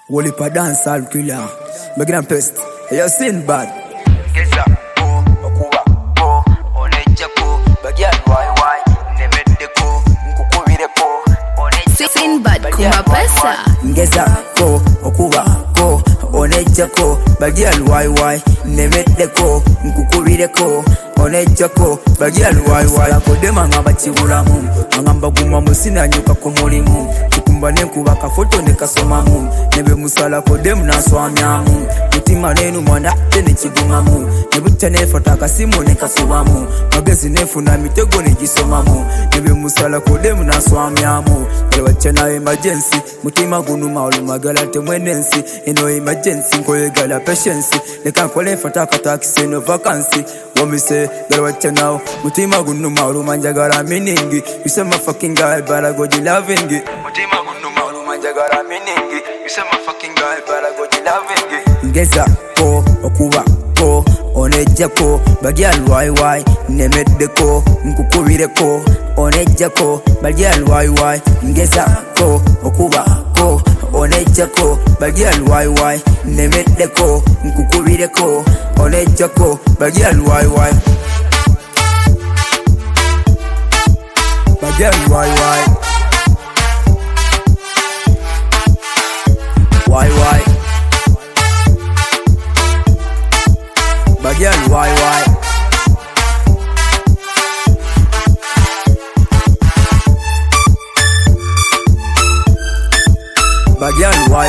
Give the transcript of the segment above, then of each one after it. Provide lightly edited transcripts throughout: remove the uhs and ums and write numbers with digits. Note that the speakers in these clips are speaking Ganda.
Wally pa dance all killer. Begin and pest. You sin bad. Geza ko okuba ko onejja ko bagya why nemedde ko nkukubire ko onejja sin bad kuma pesa. Geza ko okuba ko onejja ko bagya why nemedde ko nkukubire ko onejja ko bagya why akodema ngamba kibulamu ngamba guma musina nyuka ko mulimu kikumba nenkuba kafoto ne kasomamu nebe musala kodemu naswamyamu mutima nenu mwana tene kigumamu nebutta nefata akasimu ne kasubamu magezi nefuna mitego ne gisomamu nebe musala kodemu naswamyamu elwacha na emergency mutima gunuma olumagala temwenensi eno emergency nkoyegala patience leka nkole fata akatakisi no vacancy womise galwacha now mutima gunuma olumanjagala meaning you say my fucking guy but I go the loving mutima gunuma olumanjagala meaning you say my fucking guy but I go the loving ngeza ko okuba ko onejja ko bagyal why nemedde ko nkukubire ko onejja ko bagyal why ngeza ko okuba ko onejja ko bagyal why nemedde ko nkukubire ko onejja ko bagyal why bagyal why bagyal why bagyal why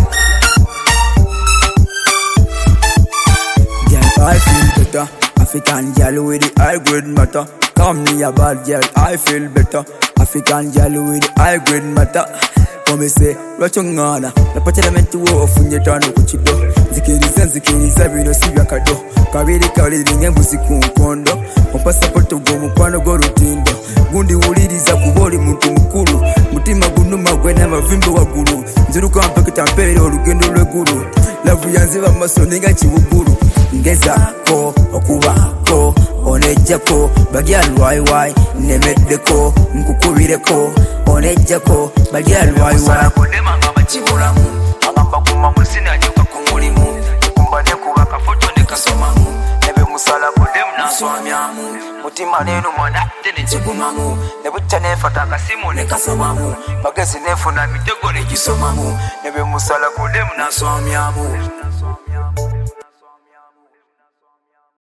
girl I feel better African girl with the high grade matter come me a bad girl I feel better African girl with the high grade matter come say rachongana napatela menti wo ofunye tano kuchido zikiriza bino sibya kado kabiri kali ngembusi ku nkondo opasa poto go mukwano go rutindo gundi wuliriza kuboli muntu mukuru mutima gunuma gwena mavimbe waguru nziruka mpaka tampere olugendo lweguru lavu yanziba masoninga kibuguru ngeza ko okuba ko onejja ko bagyal why nemedde ko nkukubire ko onejja ko bagyal why kodema ngamba kibulamu ngamba guma musina nyuka ko mulimu kumba ne kuba kafoto ne kasomamu nebe musala kodemu naswamyamu mutima nenu mwana tene kigumamu nebutta nefata akasimu ne kasomamu magezi nefuna mitego ne gisomamu nebe musala kodemu naswamyamu